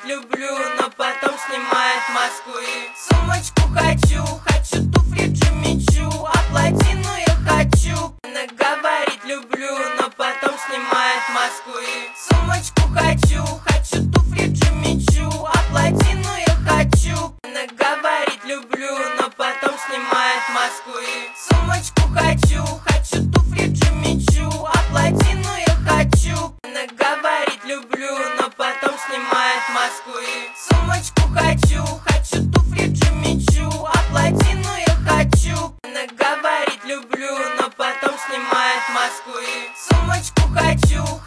люблю, но потом снимает маску и сумочку хочу туфли Джимми Чу, а плотину я хочу. Она говорит люблю, но потом снимает маску и сумочку хочу туфли Джимми Чу, а плотину я хочу. Она говорит люблю, но потом снимает маску и сумочку хочу туфли Джимми Чу, а плотину я хочу. Она говорит люблю, но потом снимает маску и сумочку хочу туфли Джимми Чу, а плотину я хочу. Она говорит люблю, но потом снимает маску и сумочку хочу.